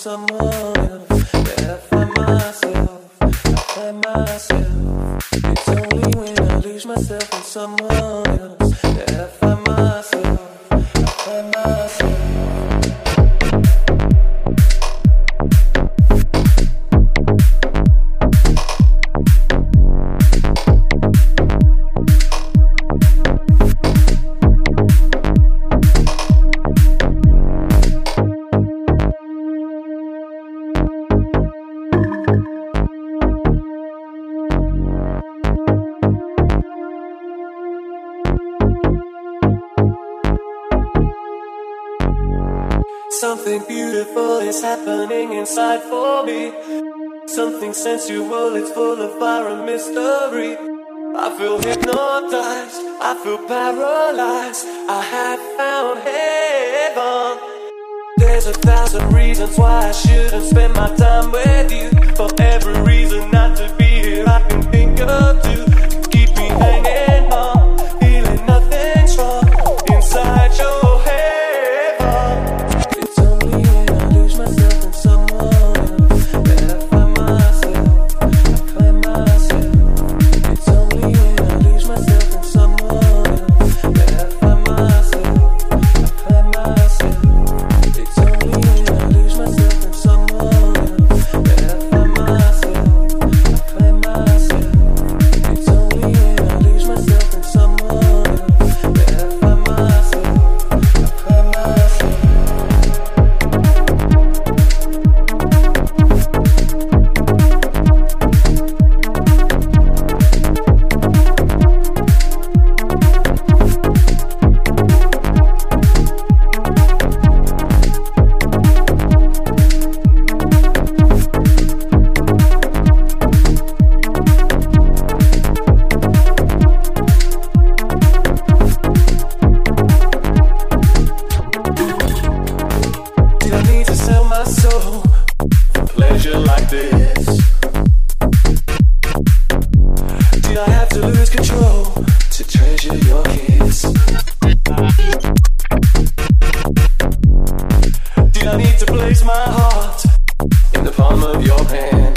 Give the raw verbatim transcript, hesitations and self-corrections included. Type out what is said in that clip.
someone else that I find myself, I find myself. It's only when I lose myself in someone else that I find myself, I find myself. Something beautiful is happening inside for me. Something sensual, it's full of fire and mystery. I feel hypnotized, I feel paralyzed. I have found heaven. There's a thousand reasons why I shouldn't spend my time with you. For every reason not to be here I can think of two to keep me hanging on, feeling nothing's wrong inside your my heart in the palm of your hand.